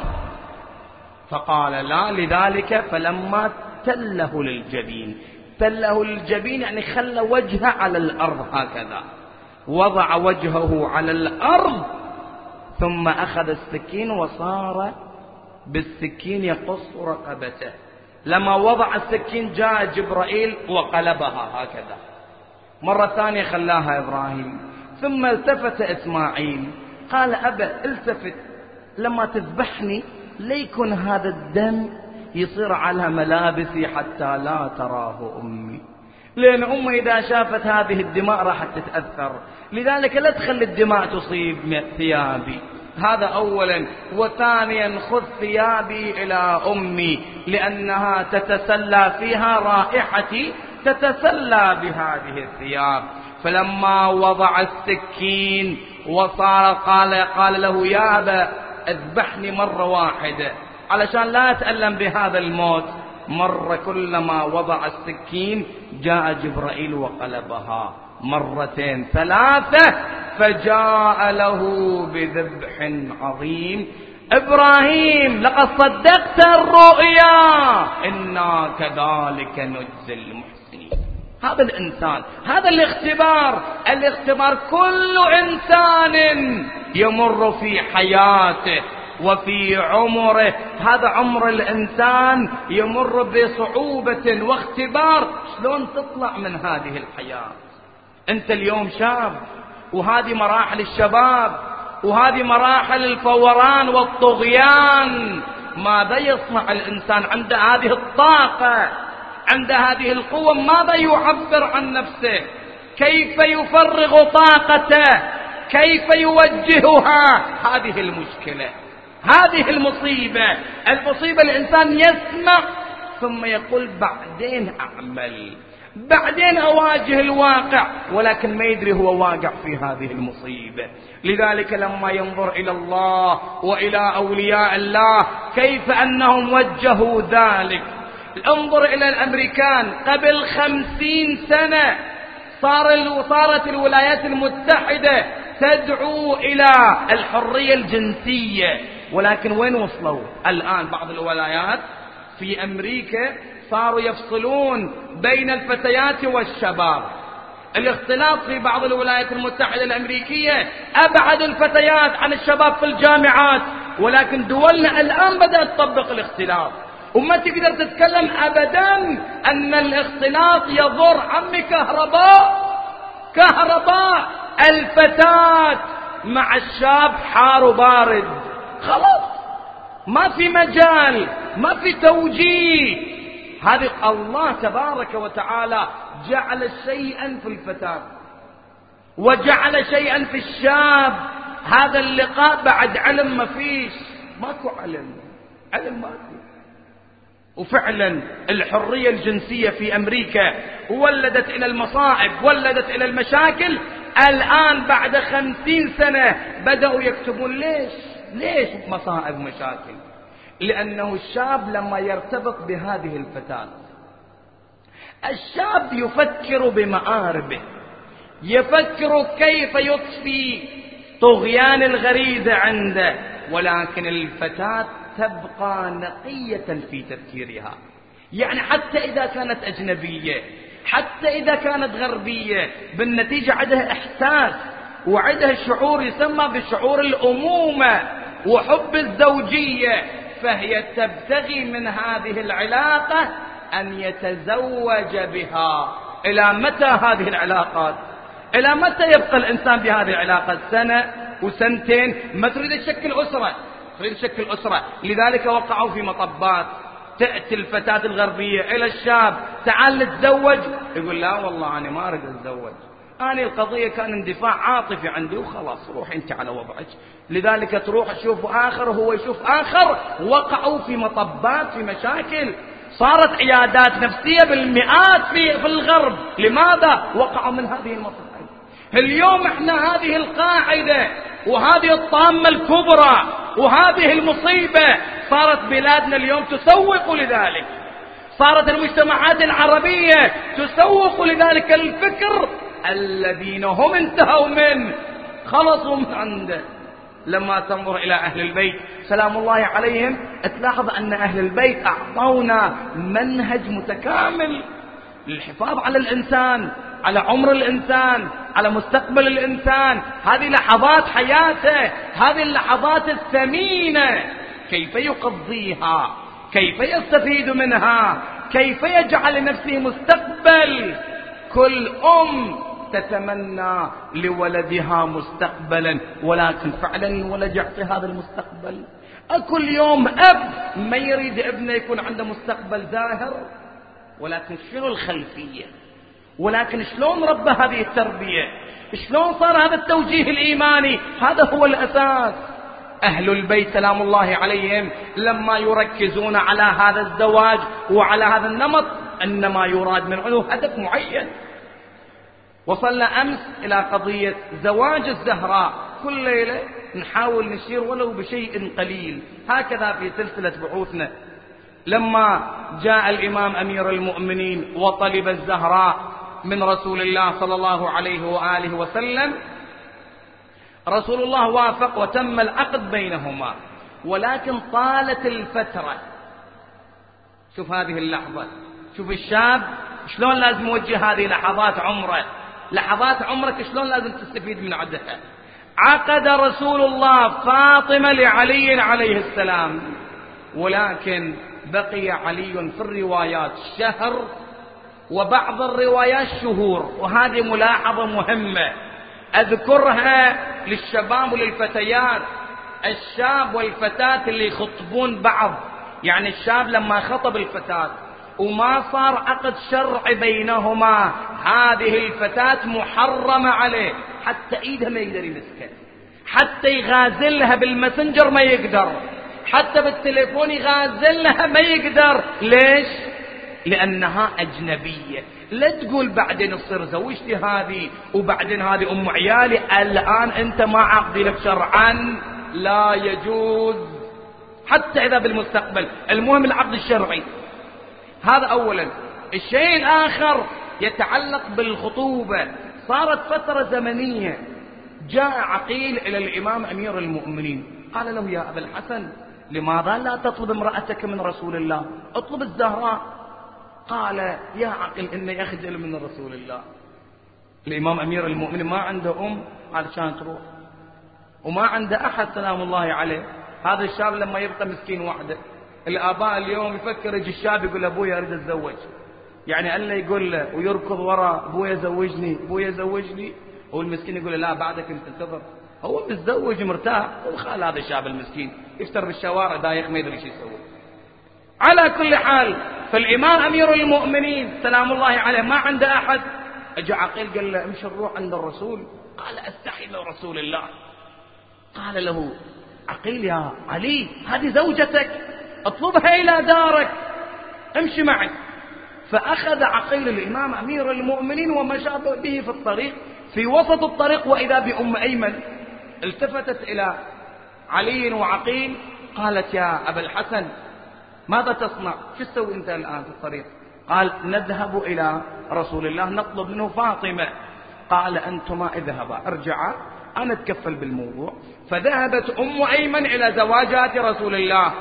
فقال لا. لذلك فلما تله للجبين، تله للجبين يعني خلى وجهه على الأرض هكذا، وضع وجهه على الأرض، ثم أخذ السكين وصار بالسكين يقص رقبته. لما وضع السكين جاء جبرائيل وقلبها هكذا. مرة ثانية خلاها إبراهيم. ثم التفت إسماعيل قال أبا التفت، لما تذبحني ليكن هذا الدم يصير على ملابسي حتى لا تراه أمي، لأن أمي إذا شافت هذه الدماء راح تتأثر. لذلك لا تخلي الدماء تصيب ثيابي. هذا أولا. وثانيا خذ ثيابي إلى أمي لأنها تتسلى فيها رائحتي، تتسلى بهذه الثياب. فلما وضع السكين وصار قال له يا أبا اذبحني مرة واحدة علشان لا أتألم بهذا الموت. مرة كلما وضع السكين جاء جبرائيل وقلبها مرتين ثلاثة، فجاء له بذبح عظيم. إبراهيم لقد صدقت الرؤيا إنا كذلك نجزي المحسنين. هذا الإنسان، هذا الاختبار. الاختبار كل إنسان يمر في حياته وفي عمره. هذا عمر الإنسان يمر بصعوبة واختبار. شلون تطلع من هذه الحياة؟ أنت اليوم شاب، وهذه مراحل الشباب، وهذه مراحل الفوران والطغيان. ماذا يصنع الإنسان عند هذه الطاقة، عند هذه القوة؟ ماذا يعبر عن نفسه؟ كيف يفرغ طاقته؟ كيف يوجهها؟ هذه المشكلة، هذه المصيبة. الإنسان يسمع ثم يقول بعدين أعمل، بعدين أواجه الواقع، ولكن ما يدري هو واقع في هذه المصيبة. لذلك لما ينظر إلى الله وإلى أولياء الله كيف أنهم وجهوا ذلك. انظر إلى الأمريكان قبل 50 سنة صارت الولايات المتحدة تدعو إلى الحرية الجنسية، ولكن وين وصلوا الآن؟ بعض الولايات في أمريكا صاروا يفصلون بين الفتيات والشباب. الاختلاط في بعض الولايات المتحدة الأمريكية أبعد الفتيات عن الشباب في الجامعات، ولكن دولنا الآن بدأت تطبق الاختلاط، وما تقدر تتكلم أبدا أن الاختلاط يضر. عمي كهرباء الفتاة مع الشاب حار وبارد، خلاص ما في مجال، ما في توجيه. هذه الله تبارك وتعالى جعل شيئا في الفتاة وجعل شيئا في الشاب. هذا اللقاء بعد علم ما فيش، ماكو علم ماكو. وفعلا الحرية الجنسية في أمريكا ولدت إلى المصائب، ولدت إلى المشاكل. الآن بعد 50 سنة بدأوا يكتبون ليش مصائب ومشاكل؟ لأنه الشاب لما يرتبط بهذه الفتاة، الشاب يفكر بمآربه، يفكر كيف يطفي طغيان الغريزة عنده، ولكن الفتاة تبقى نقية في تفكيرها. يعني حتى إذا كانت أجنبية، حتى إذا كانت غربية، بالنتيجة عندها إحساس وعندها شعور يسمى بشعور الأمومة وحب الزوجية، فهي تبتغي من هذه العلاقة أن يتزوج بها. إلى متى هذه العلاقات؟ إلى متى يبقى الإنسان بهذه العلاقة؟ سنة وسنتين، ما تريد تشكل أسرة. لذلك وقعوا في مطبات. تأتي الفتاة الغربية إلى الشاب، تعال نتزوج، يقول لا والله أنا ما أريد أتزوج، أنا القضية كان اندفاع عاطفي عندي وخلاص، روح أنت على وضعك. لذلك تروح تشوف آخر وهو يشوف آخر. وقعوا في مطبات، في مشاكل، صارت عيادات نفسية بالمئات في الغرب. لماذا؟ وقعوا من هذه المصائب. اليوم احنا هذه القاعدة وهذه الطامة الكبرى وهذه المصيبة صارت بلادنا اليوم تسوق لذلك، صارت المجتمعات العربية تسوق لذلك الفكر الذين هم انتهوا منه، خلصوا من عنده. لما تنظر إلى أهل البيت سلام الله عليهم تلاحظ أن أهل البيت أعطونا منهج متكامل للحفاظ على الإنسان، على عمر الإنسان، على مستقبل الإنسان. هذه لحظات حياته، هذه اللحظات الثمينة كيف يقضيها، كيف يستفيد منها، كيف يجعل لنفسه مستقبل. كل أم تتمنى لولدها مستقبلا، ولكن فعلا الولد يعطي هذا المستقبل؟ كل يوم أب ما يريد ابنه يكون عنده مستقبل زاهر، ولكن شنو الخلفية؟ ولكن شلون ربى هذه التربية؟ شلون صار هذا التوجيه الإيماني؟ هذا هو الأساس. أهل البيت سلام الله عليهم لما يركزون على هذا الزواج وعلى هذا النمط إنما يراد من عنه هدف معين. وصلنا أمس إلى قضية زواج الزهراء، كل ليلة نحاول نشير ولو بشيء قليل، هكذا في سلسلة بحوثنا. لما جاء الإمام أمير المؤمنين وطلب الزهراء من رسول الله صلى الله عليه وآله وسلم، رسول الله وافق وتم العقد بينهما، ولكن طالت الفترة. شوف هذه اللحظة، شوف الشاب شلون لازم يوجه هذه لحظات عمره، لحظات عمرك شلون لازم تستفيد من عدها. عقد رسول الله فاطمة لعلي عليه السلام، ولكن بقي علي في الروايات شهر وبعض الروايات شهور. وهذه ملاحظة مهمة أذكرها للشباب وللفتيات. الشاب والفتاة اللي يخطبون بعض، يعني الشاب لما خطب الفتاة وما صار عقد شرعي بينهما، هذه الفتاة محرمة عليه، حتى ايدها ما يقدر يمسكها، حتى يغازلها بالماسنجر ما يقدر، حتى بالتليفون يغازلها ما يقدر. ليش؟ لأنها أجنبية. لا تقول بعدين تصير زوجتي هذه وبعدين هذه أم عيالي، الآن أنت ما عقدي لك شرعا، لا يجوز حتى إذا بالمستقبل. المهم العقد الشرعي. هذا أولا. الشيء الآخر يتعلق بالخطوبة. صارت فترة زمنية، جاء عقيل إلى الإمام أمير المؤمنين قال له: يا أبا الحسن، لماذا لا تطلب امرأتك من رسول الله؟ اطلب الزهراء. قال: يا عقيل إني أخجل من رسول الله. الإمام أمير المؤمنين ما عنده علشان تروح، وما عنده أحد سلام الله عليه. هذا الشاب لما يبقى مسكين وحده، الآباء اليوم يفكر يجي الشاب يقول: أبويا أريد أتزوج، يعني ألا يقول له ويركض وراء: أبويا زوجني، أبويا زوجني. والمسكين يقول له: لا بعدك أنت انتظر. هو متزوج مرتاح، وخال هذا الشاب المسكين يفتر بالشوارع دايخ ما يدري شو يسوي. على كل حال، فالإمام أمير المؤمنين سلام الله عليه ما عنده أحد. أجا عقيل قال له: امشي نروح عند الرسول. قال: أستحي من رسول الله. قال له عقيل: يا علي، هذه زوجتك، اطلبها إلى دارك، امشي معي. فأخذ عقيل الإمام أمير المؤمنين ومشى به في الطريق. في وسط الطريق وإذا بأم أيمن التفتت إلى علي وعقيل قالت: يا أبا الحسن، ماذا تصنع؟ شو تسوي أنت الآن في الطريق؟ قال: نذهب إلى رسول الله نطلب منه فاطمة. قال: أنتما اذهبا، ارجعا، أنا أتكفل بالموضوع. فذهبت أم أيمن إلى زواجات رسول الله،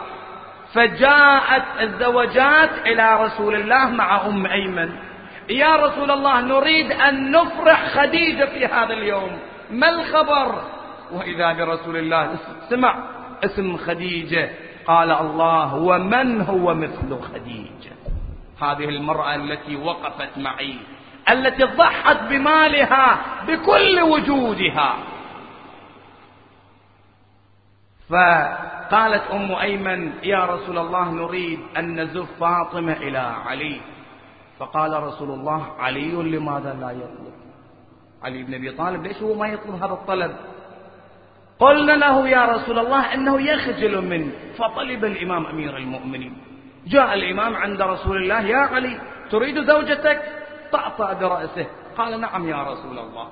فجاءت الزوجات إلى رسول الله مع أم أيمن: يا رسول الله، نريد أن نفرح خديجة في هذا اليوم، ما الخبر؟ وإذا برسول الله سمع اسم خديجة قال: الله، ومن هو مثل خديجة؟ هذه المرأة التي وقفت معي، التي ضحت بمالها بكل وجودها. فقالت أم أيمن: يا رسول الله، نريد أن نزف فاطمة إلى علي. فقال رسول الله: علي لماذا لا يطلب؟ علي بن أبي طالب ليش هو ما يطلب هذا الطلب؟ قلنا له: يا رسول الله، إنه يخجل منه. فطلب الإمام أمير المؤمنين. جاء الإمام عند رسول الله: يا علي، تريد زوجتك؟ طأطأ برأسه قال: نعم يا رسول الله.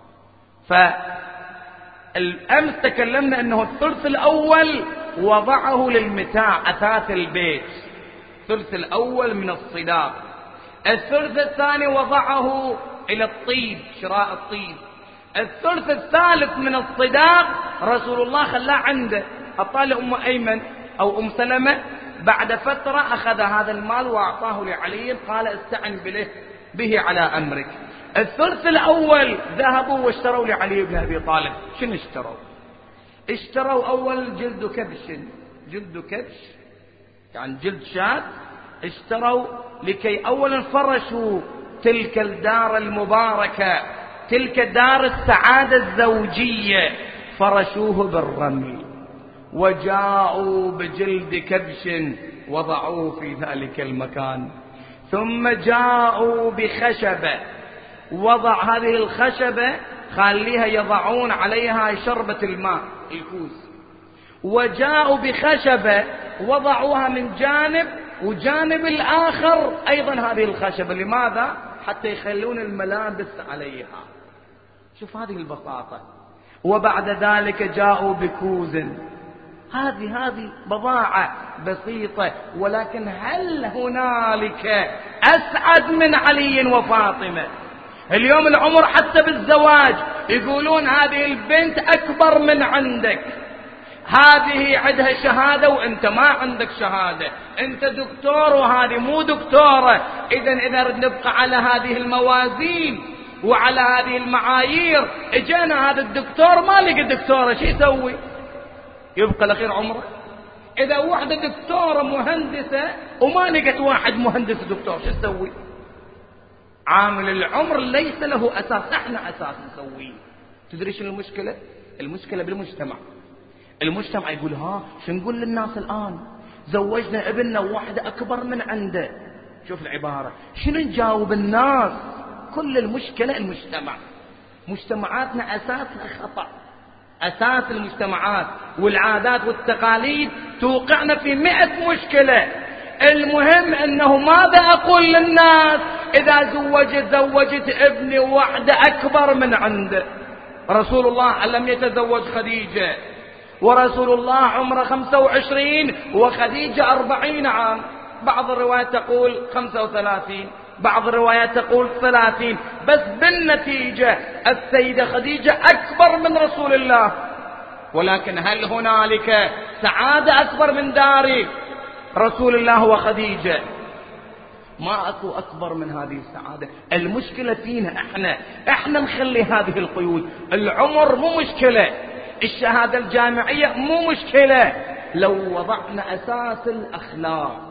فالأمس تكلمنا أنه الثلث الأول وضعه للمتاع، أثاث البيت، الثلث الأول من الصداق. الثلث الثاني وضعه إلى الطيب، شراء الطيب. الثلث الثالث من الصداق رسول الله خلاه عنده، أعطاه أم أيمن أو أم سلمة. بعد فترة أخذ هذا المال وأعطاه لعلي، قال: استعن به على أمرك. الثلث الأول ذهبوا واشتروا لعلي بن أبي طالب. شنو اشتروا؟ اشتروا أول جلد كبش، جلد كبش يعني جلد شاة. اشتروا لكي أولا فرشوا تلك الدار المباركة، تلك دار السعادة الزوجية، فرشوه بالرمل، وجاءوا بجلد كبش وضعوه في ذلك المكان. ثم جاءوا بخشبة، وضع هذه الخشبة خليها يضعون عليها شربة الماء، الكوز. وجاءوا بخشبة وضعوها من جانب، وجانب الآخر أيضا هذه الخشبة. لماذا؟ حتى يخلون الملابس عليها. شوف هذه البساطة. وبعد ذلك جاءوا بكوز. هذه بضاعة بسيطة، ولكن هل هنالك أسعد من علي وفاطمة؟ اليوم العمر حتى بالزواج يقولون هذه البنت أكبر من عندك، هذه عندها شهادة وانت ما عندك شهادة، انت دكتور وهذه مو دكتورة. إذا نبقى على هذه الموازين وعلى هذه المعايير، اجانا هذا الدكتور ما لقى دكتورة، شو يسوي؟ يبقى لخير عمره. إذا واحدة دكتورة مهندسة وما لقت واحد مهندس دكتور، شو تسوي؟ عامل العمر ليس له أساس، احنا أساس نسويه. تدري شنو المشكلة؟ المشكلة بالمجتمع. المجتمع يقول: ها شو نقول للناس الآن؟ زوجنا ابننا واحدة أكبر من عنده. شوف العبارة، شنو نجاوب الناس؟ كل المشكلة المجتمع. مجتمعاتنا أساسها خطأ. أساس المجتمعات والعادات والتقاليد توقعنا في 100 مشكلة. المهم أنه ماذا أقول للناس إذا زوجت ابني واحدة أكبر من عنده. رسول الله لم يتزوج خديجة، ورسول الله عمره 25 وخديجة 40 عام. بعض الروايات تقول 35، بعض الروايات تقول 30، بس بالنتيجة السيدة خديجة أكبر من رسول الله. ولكن هل هنالك سعادة أكبر من دار رسول الله وخديجة؟ ما أكو أكبر من هذه السعادة. المشكلة فينا احنا نخلي هذه القيود. العمر مو مشكلة، الشهادة الجامعية مو مشكلة، لو وضعنا أساس الأخلاق،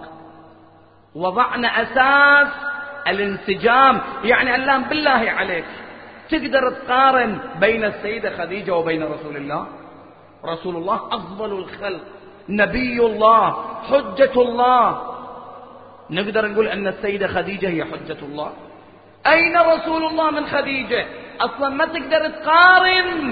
وضعنا أساس الانسجام. يعني اللهم بالله عليك تقدر تقارن بين السيدة خديجة وبين رسول الله؟ رسول الله أفضل الخلق، نبي الله، حجة الله. نقدر نقول أن السيدة خديجة هي حجة الله؟ أين رسول الله من خديجة؟ أصلا ما تقدر تقارن.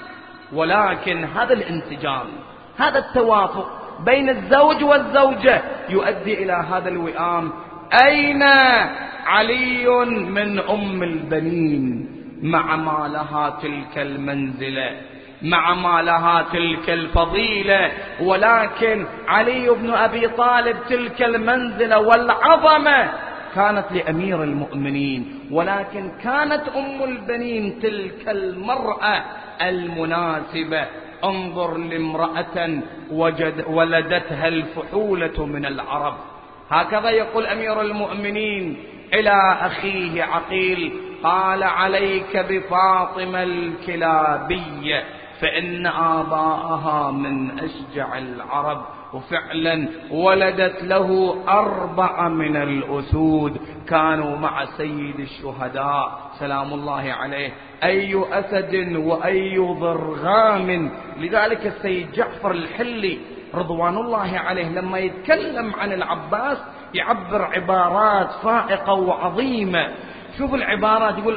ولكن هذا الانسجام، هذا التوافق بين الزوج والزوجة يؤدي إلى هذا الوئام. أين علي من أم البنين مع ما لها تلك المنزلة، مع ما لها تلك الفضيلة؟ ولكن علي بن أبي طالب تلك المنزلة والعظمة كانت لأمير المؤمنين، ولكن كانت أم البنين تلك المرأة المناسبة. انظر لامرأة ولدتها الفحولة من العرب. هكذا يقول أمير المؤمنين إلى أخيه عقيل، قال عليك بفاطمة الكلابية فإن آباءها من أشجع العرب. وفعلا ولدت له 4 من الأسود كانوا مع سيد الشهداء سلام الله عليه، أي أسد وأي ضرغام. لذلك السيد جعفر الحلي رضوان الله عليه لما يتكلم عن العباس يعبر عبارات فائقة وعظيمة. شوف العبارات، يقول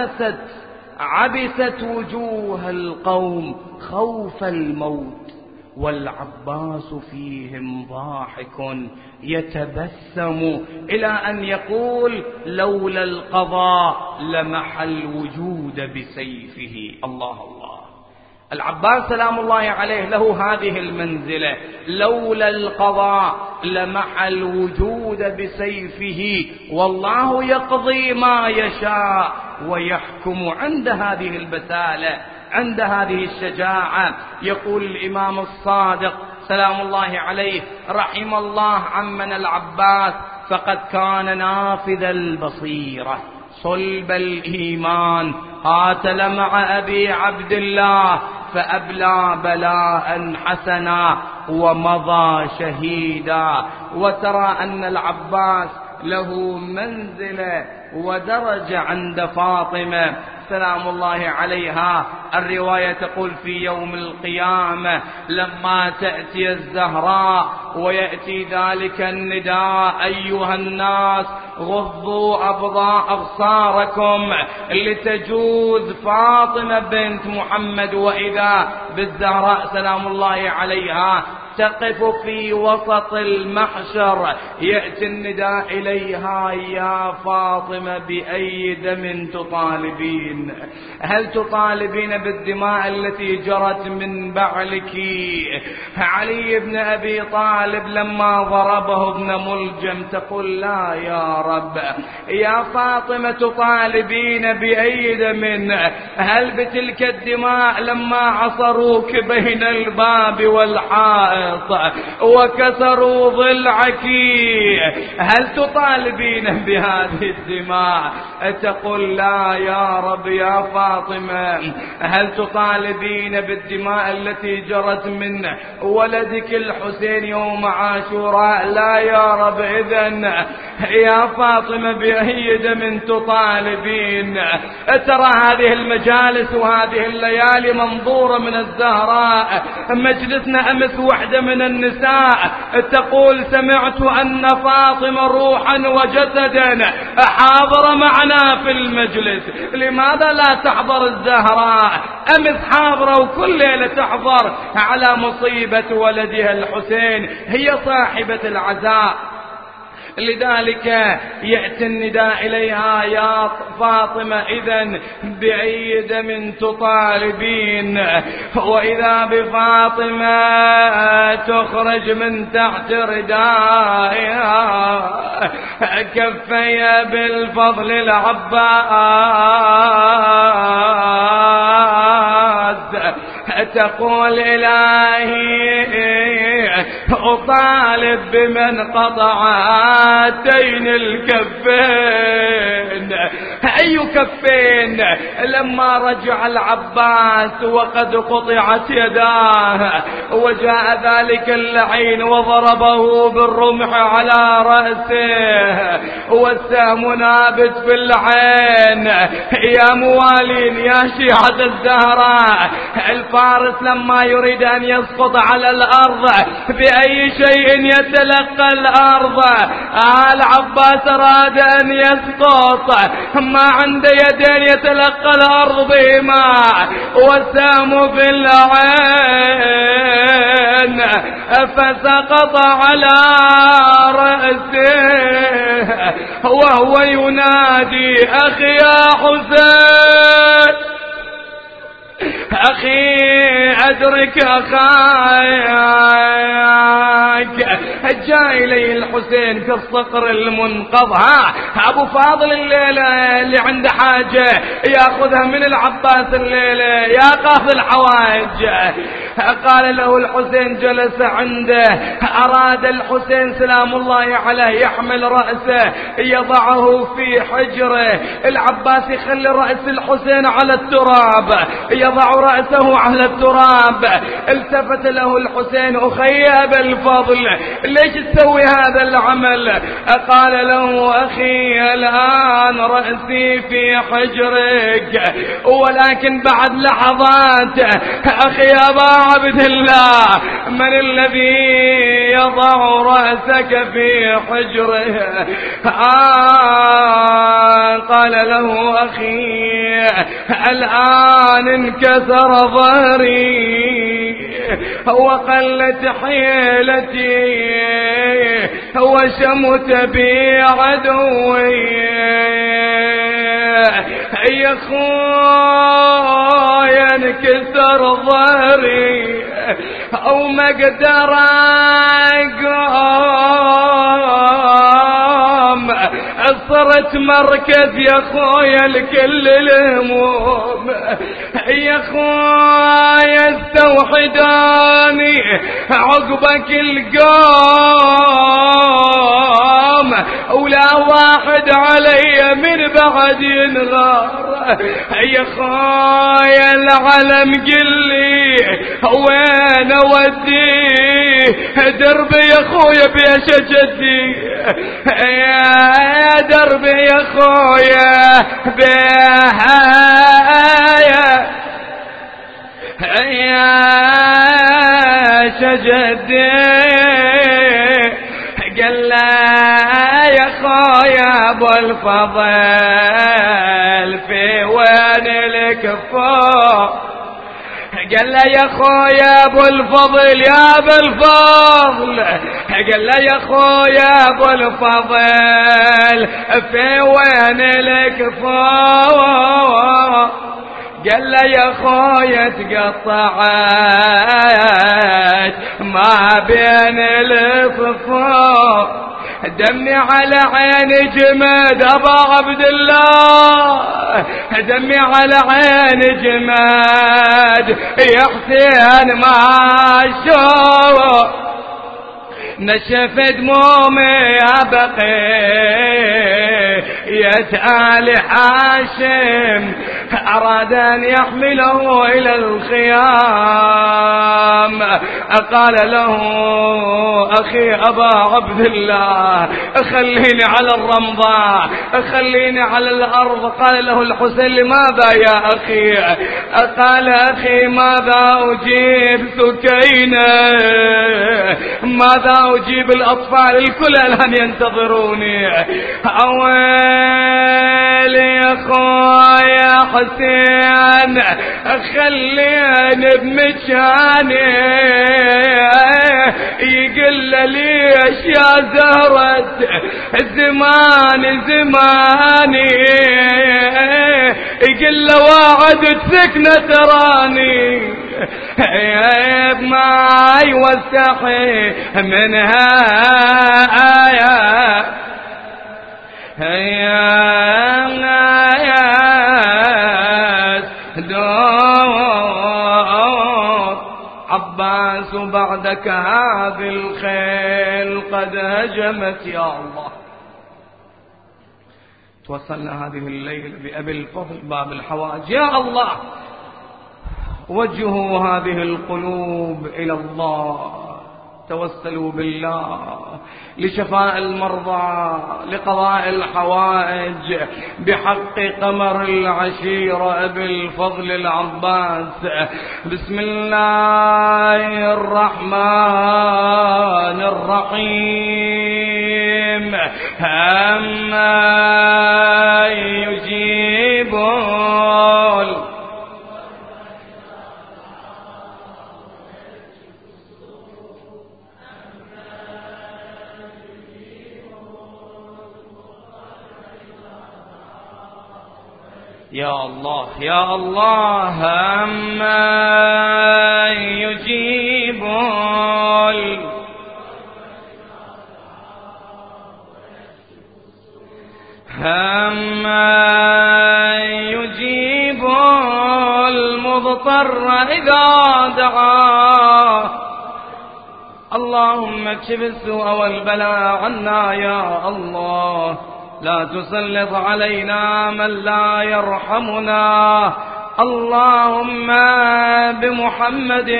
عبست وجوه القوم خوف الموت والعباس فيهم ضاحك يتبسم، إلى أن يقول لولا القضاء لمحى الوجود بسيفه. الله الله، العباس سلام الله عليه له هذه المنزلة، لولا القضاء لمحى الوجود بسيفه، والله يقضي ما يشاء ويحكم. عند هذه البسالة، عند هذه الشجاعة، يقول الإمام الصادق سلام الله عليه رحم الله عمنا العباس فقد كان نافذ البصيرة صلب الإيمان، قاتل مع أبي عبد الله فأبلى بلاء حسنا ومضى شهيدا. وترى أن العباس له منزلة ودرجة عند فاطمة سلام الله عليها. الرواية تقول في يوم القيامة لما تأتي الزهراء ويأتي ذلك النداء أيها الناس غضوا أبصاركم لتجوز فاطمة بنت محمد، وإذا بالزهراء سلام الله عليها تقف في وسط المحشر، يأتي النداء إليها يا فاطمة بأي دم تطالبين؟ هل تطالبين بالدماء التي جرت من بعلك؟ علي بن أبي طالب لما ضربه ابن ملجم تقول لا يا رب. يا فاطمة تطالبين بأي دم؟ هل بتلك الدماء لما عصروك بين الباب والحائط وكسروا ضلعك هل تطالبين بهذه الدماء؟ تقول لا يا رب. يا فاطمة هل تطالبين بالدماء التي جرت من ولدك الحسين يوم عاشوراء؟ لا يا رب. إذن يا فاطمة بأي دم تطالبين؟ ترى هذه المجالس وهذه الليالي منظورة من الزهراء. مجلسنا أمس وحدة من النساء تقول سمعت أن فاطمة روحا وجسدا حاضر معنا في المجلس، لماذا لا تحضر الزهراء؟ أمس حاضرة وكل ليلة تحضر على مصيبة ولدها الحسين، هي صاحبة العزاء. لذلك يأتي النداء إليها: يا فاطمة إذن بأي دم تطالبين؟ وإذا بفاطمة تخرج من تحت ردائها كفي بالفضل العباس، تقول: إلهي أطالب بمن قطع هاتين الكفين. أي كفين؟ لما رجع العباس وقد قطعت يداه وجاء ذلك اللعين وضربه بالرمح على رأسه والسهم نابت في العين. يا موالين، يا شيعة الزهراء، الفارس لما يريد أن يسقط على الأرض بأي شيء يتلقى الأرض؟ العباس أراد أن يسقط، ما عنده يدين يتلقى الأرض بهما والسهم في العين، فسقط على رأسه وهو ينادي: أخي يا حسين، أخي أدرك أخاك. جاء إليه الحسين في الصقر المنقض. أبو فاضل الليلة اللي عنده حاجة يأخذها من العباس الليلة يا قاضي الحوائج. قال له الحسين، جلس عنده، أراد الحسين سلام الله عليه يحمل رأسه يضعه في حجره. العباس يخلي رأس الحسين على التراب، يضع رأسه على التراب. التفت له الحسين: أخي أبا الفضل، ليش تسوي هذا العمل؟ قال له: أخي الآن رأسي في حجرك، ولكن بعد لحظات أخي أبا عبد الله، من الذي يضع رأسك في حجره؟ قال له: أخي الآن انكسر ظهري وقلت حيلتي وشمت بي عدوي. يا خويا انكسر ظهري او ما اقدر اقوم، صرت مركز يا خويا لكل الهموم. يا خويا استوحداني عقبك القوم، ولا واحد علي من بعد ينغار. يا خويا العلم قلي وين اوديه، دربي يا خويا بيش جدي، يا دربي يا خويا بهايا يا شجدي. قال لا يا خويا ابو الفضل في وين لك فوق؟ قال له يا خويا ابو الفضل يا ابو الفضل، قال له يا خويا ابو الفضل في وين لك فوق؟ قال له يا خويا تقطعت ما بين الفصول، دمي على عين جماد ابا عبد الله، دمي على عين جماد يا حسين ما شوف نشف دمومي يا بقية آل هاشم، أراد أن يحمله إلى الخيام. قال له أخي أبا عبد الله خليني على الرمضاء، خليني على الأرض. قال له الحسين لماذا يا أخي؟ قال أخي ماذا أجيب سكينة، ماذا أجيب الأطفال الكل الآن ينتظروني. أويل يا خويا حسين خليني بمكاني يقول له ليش يا زهرة زماني زماني يقول له واعد سكنة تراني ما يوسخي منها عباس بعدك هذه الخيل قد هجمت يا الله. توصلنا هذه الليلة بأبي الفضل باب الحوائج. يا الله وجهوا هذه القلوب إلى الله، توسلوا بالله لشفاء المرضى، لقضاء الحوائج بحق قمر العشيرة أبي الفضل العباس. بسم الله الرحمن الرحيم. أما يجيبون يا الله يا الله. أما يجيب المضطر إذا دعاه. اللهم اكشف السوء والبلاء عنا يا الله، لا تسلط علينا من لا يرحمنا. اللهم بمحمد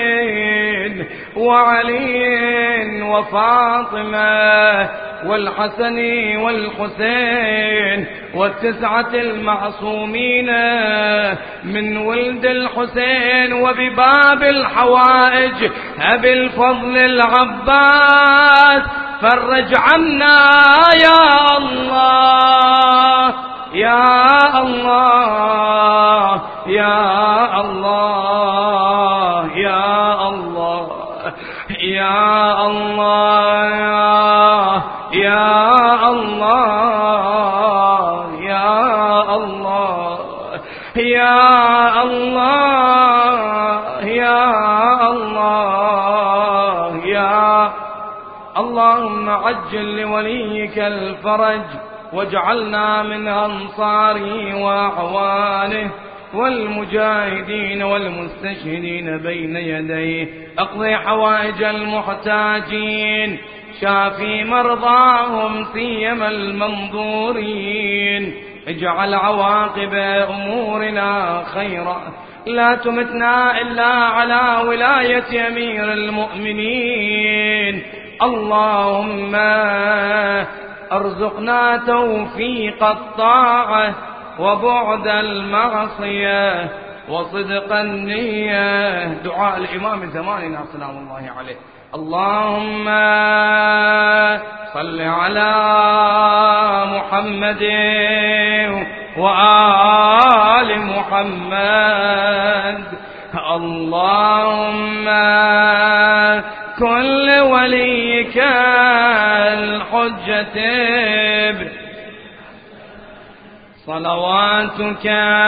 وعلي وفاطمة والحسن والحسين والتسعة المعصومين من ولد الحسين، وبباب الحوائج أبي الفضل العباس فرج عنا يا الله يا الله يا الله يا الله يا الله يا الله يا الله يا الله يا الله يا اللهم عجل لوليك الفرج واجعلنا من أنصاره وأعوانه والمجاهدين والمستشهدين بين يديه. اقضي حوائج المحتاجين، شافي مرضاهم سيما المنظورين، اجعل عواقب أمورنا خيرا، لا تمتنا إلا على ولاية أمير المؤمنين. اللهم ارزقنا توفيق الطاعة وبعد المعصية وصدق النية. دعاء الإمام زماننا سلام الله عليه. اللهم صل على محمد وآل محمد. اللهم كل وليك الحجة صلواتك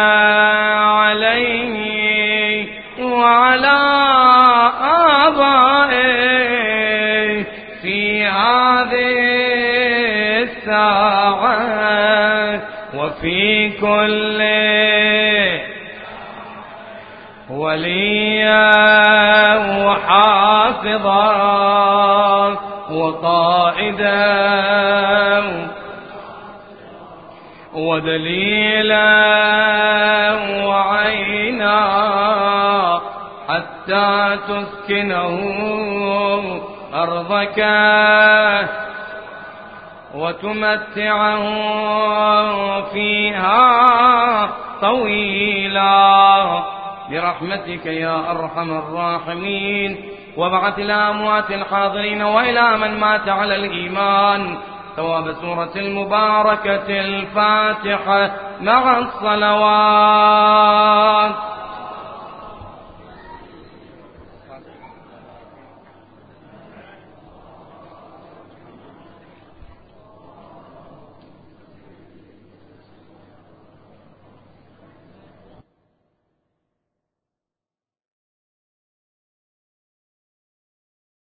عليه وعلى آبائه في هذه الساعة وفي كل وليا وحافظا وقائدا ودليلا وعينا حتى تسكنه أرضك وتمتعه فيها طويلا برحمتك يا أرحم الراحمين. وابعث إلى أموات الحاضرين وإلى من مات على الإيمان ثواب سورة المباركة الفاتحة مع الصلوات.